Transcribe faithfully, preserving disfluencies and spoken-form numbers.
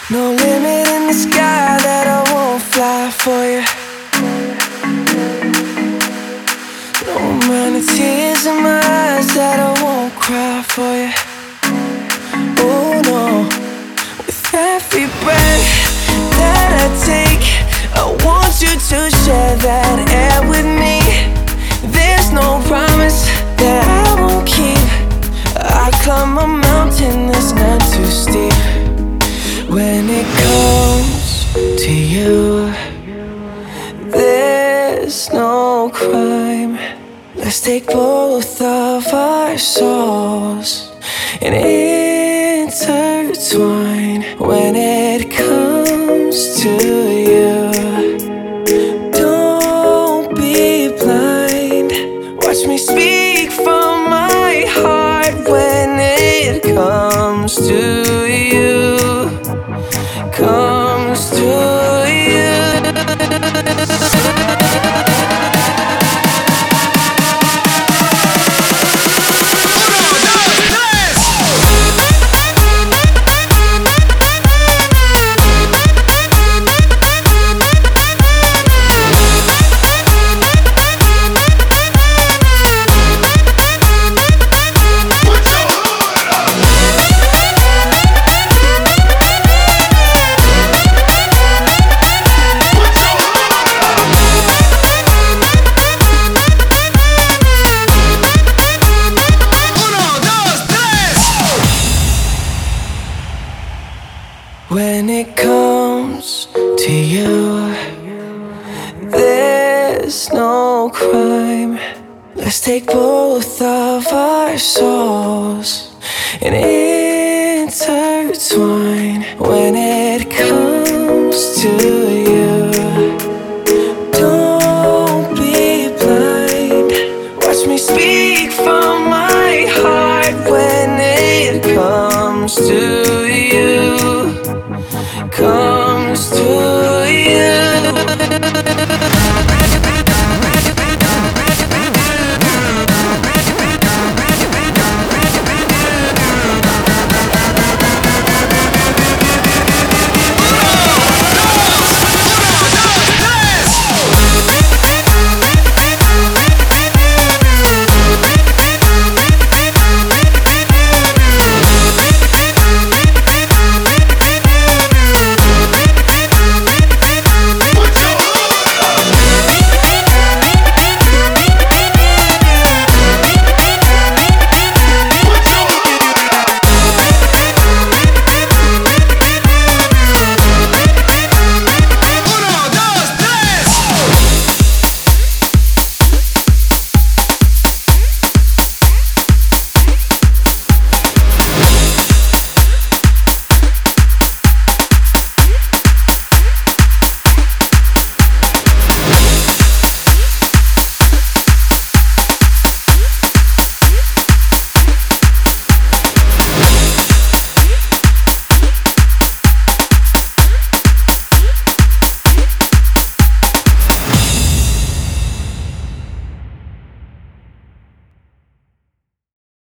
No limit in the sky that I won't fly for you. No amount of tears in my eyes that I won't cry for you. Oh no. With every breath that I take, I want you to share that air with me. There's no promise that I won't keep. I climb a mountain that's not too steep. When it comes to you, there's no crime. Let's take both of our souls and intertwine. When it comes to you, don't be blind. Watch me speak from my heart. When it comes to you, comes to you. When it comes to you, there's no crime. Let's take both of our souls and intertwine. When it comes to you, don't be blind. Watch me speak from my heart. When it comes to you, comes to